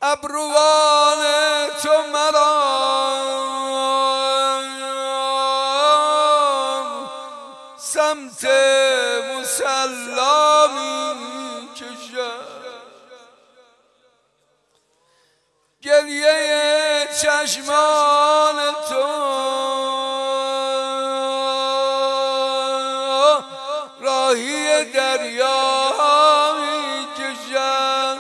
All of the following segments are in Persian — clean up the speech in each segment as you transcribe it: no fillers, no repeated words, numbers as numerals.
ابروان تو مرا سمت مصلا می کشد، گریه چشمان تو راهی دریا می کشد.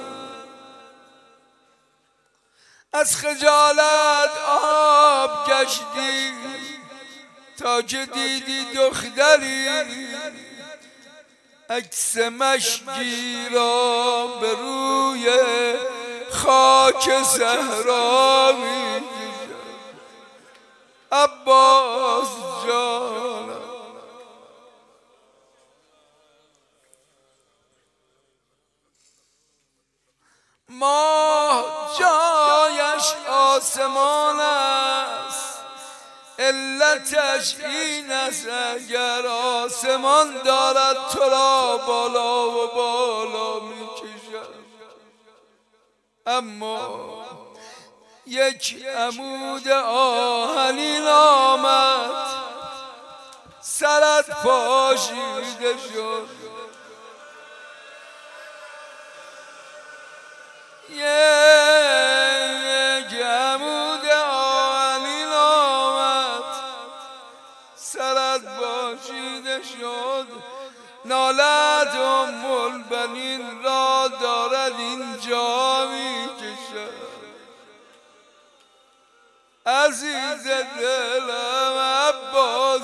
از خجالت آب گشتی تا که دیدی دختری عکس مشکی را به روی خاک صحرا می کشد. عباس جان ماه جایش آسمان است، علتش این است اگر آسمان دارد تو را بالا و بالا می کشد. اما یک عمود آهنین آمد سرت پاشیده شد، یک عمود آهنین آمد سرت پاشیده شد. نالت ام البنین را دارد اینجا می کشد. عزیز دلم عباس،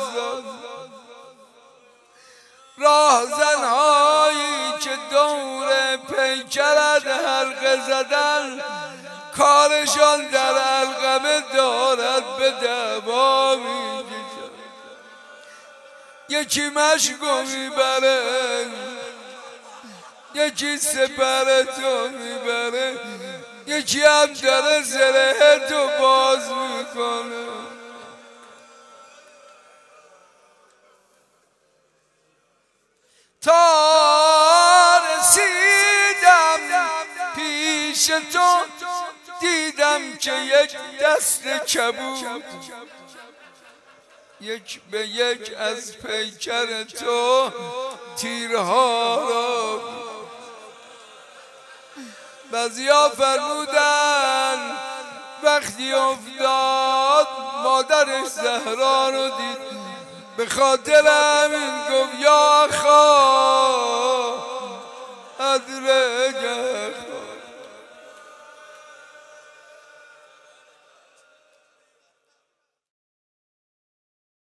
راهزنهایی که دور پیکرت حلقه زدن کارشان در علقمه دارد به دعوا می کشد. یکی مشکو میبره، یکی سپرتو میبره، یکی هم داره زره تو باز میکنه. تا رسیدم پیش تو دیدم که یک دست کبود یک به یک از پیکر تو تیرها را. بعضیا فرمودن وقتی افتاد مادرش زهرا رو دید، به خاطر همین گفت یا خوا ادرک